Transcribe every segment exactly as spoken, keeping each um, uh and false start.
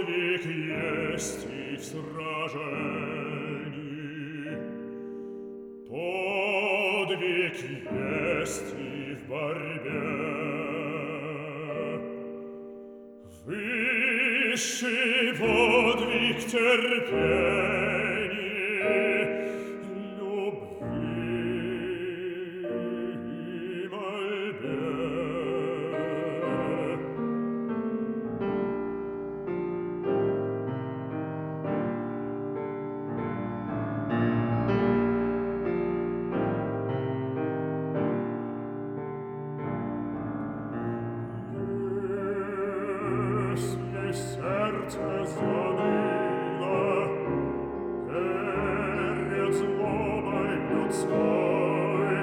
Подвиг есть и в сражении, подвиг есть и в борьбе. Высший подвиг терпения, любви и мольбе. Если сердце заныло перед злобой людской,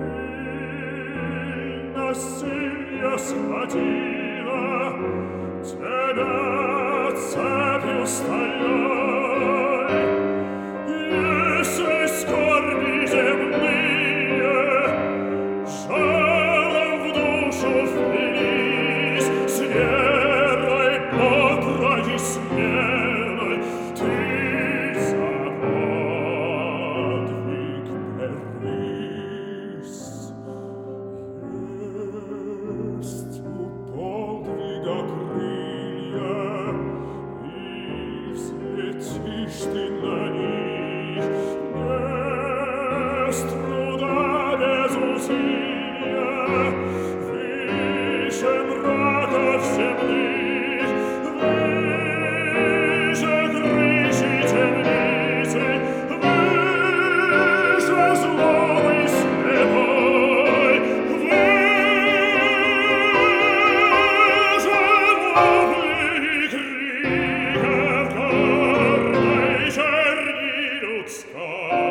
и насилье схватило тебя цепью стальной, если скорби земные жалом в душу впились, с верой бодрой и смелой ты за подвиг берись. Есть у подвига крылья, и взлетишь ты на них без труда, без усилия, выше мраков земных, выше крыши темницы, выше злобы слепой, выше вопли и криков гордой черни людской.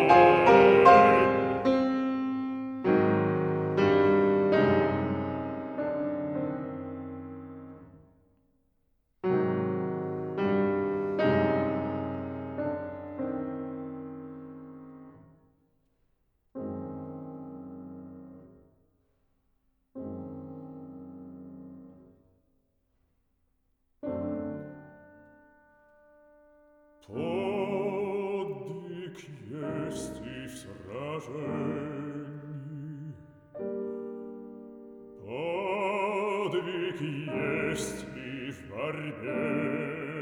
Подвиг есть и в сражении, подвиг есть и в борьбе.